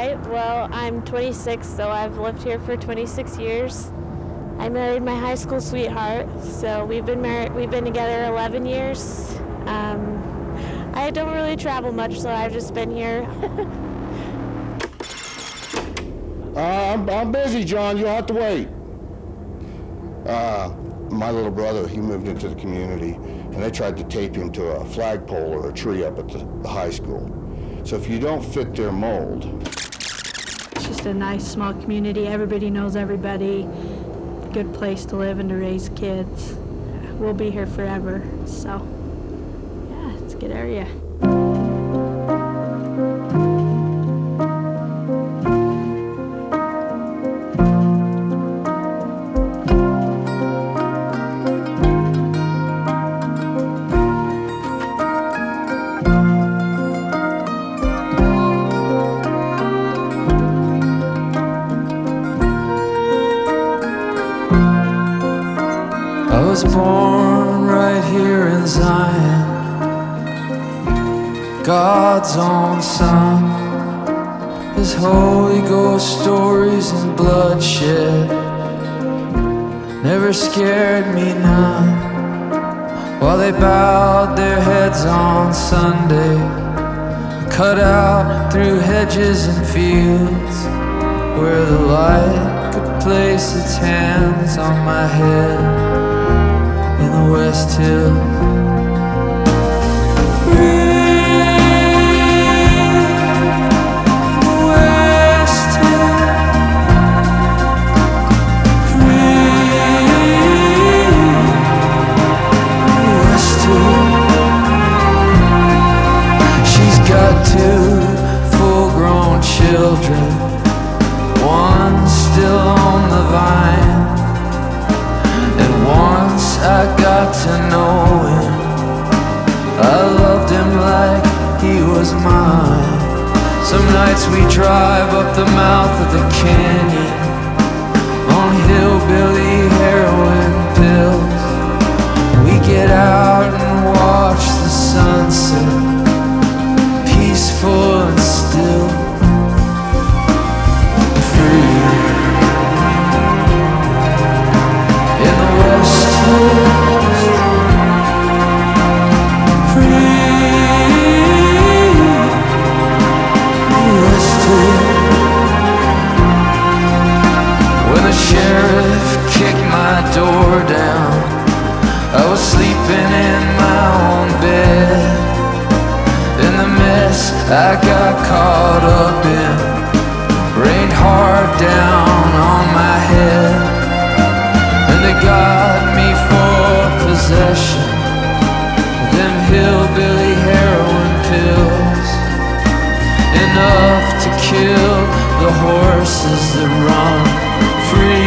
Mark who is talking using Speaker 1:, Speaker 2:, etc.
Speaker 1: Hi, well, I'm 26, so I've lived here for 26 years. I married my high school sweetheart, so we've been together 11 years. I don't really travel much, so I've just been here.
Speaker 2: I'm busy, John. You'll have to wait. My little brother, he moved into the community, and they tried to tape him to a flagpole or a tree up at the high school. So if you don't fit their mold...
Speaker 3: It's just a nice, small community. Everybody knows everybody. Good place to live and to raise kids. We'll be here forever, so yeah, it's a good area.
Speaker 4: I was born right here in Zion, God's own son. His Holy Ghost stories and bloodshed never scared me none. While they bowed their heads on Sunday, cut out through hedges and fields, where the light could place its hands on my head. In the West Hills, West Hills. She's got 2 full-grown children, one still on the vine. Once I got to know him, I loved him like he was mine. Some nights we drive up the mouth of the canyon on hillbilly heroin pills. We get out and watch the sunset, peaceful and still, free. When the sheriff kicked my door down, I was sleeping in my own bed. In the mess I got caught up in rained hard down on my head. They got me for possession of them hillbilly heroin pills, enough to kill the horses that run free.